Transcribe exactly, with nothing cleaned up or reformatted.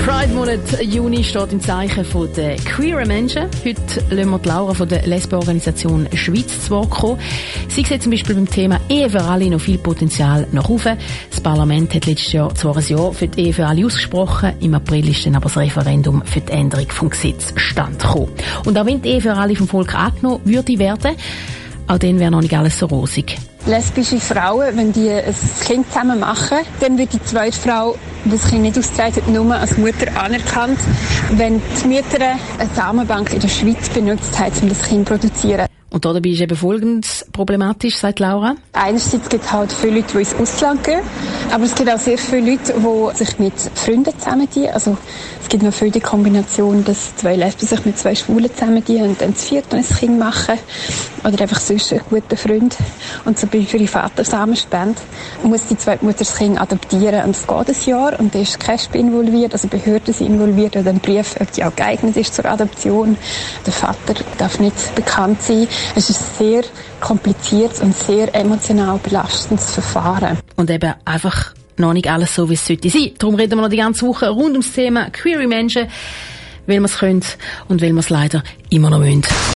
Pride-Monat Juni steht im Zeichen der queeren Menschen. Heute lassen wir die Laura von der Lesbenorganisation Schweiz zu Wort kommen. Sie sieht zum Beispiel beim Thema Ehe für alle noch viel Potenzial nach oben. Das Parlament hat letztes Jahr zwar ein Jahr für die Ehe für alle ausgesprochen, im April ist dann aber das Referendum für die Änderung vom Gesetz stand gekommen. Und auch wenn die Ehe für alle vom Volk angenommen würde werden, auch dann wäre noch nicht alles so rosig. Lesbische Frauen, wenn die ein Kind zusammen machen, dann wird die zweite Frau, die das Kind nicht austragen, nur als Mutter anerkannt, wenn die Mütter eine Samenbank in der Schweiz benutzt haben, um das Kind zu produzieren. Und dabei ist eben Folgendes problematisch, sagt Laura. Einerseits gibt es halt viele Leute, die ins Ausland gehen, aber es gibt auch sehr viele Leute, die sich mit Freunden zusammentun. Also es gibt noch viele die Kombination, dass zwei Lesben sich mit zwei Schwulen zusammentun und dann das vierte ein Kind machen. Oder einfach sonst einen guten Freund. Und zum Beispiel für die Vatersamenspende muss die zweite Mutter das Kind adoptieren. Und es geht ein Jahr und da ist kein K E S P involviert, also Behörden sind involviert oder ein Brief, ob die auch geeignet ist zur Adoption. Der Vater darf nicht bekannt sein. Es ist ein sehr kompliziertes und sehr emotional belastendes Verfahren. Und eben einfach noch nicht alles so, wie es sollte sein. Darum reden wir noch die ganze Woche rund ums Thema queere Menschen, weil wir es können und weil wir es leider immer noch müssen.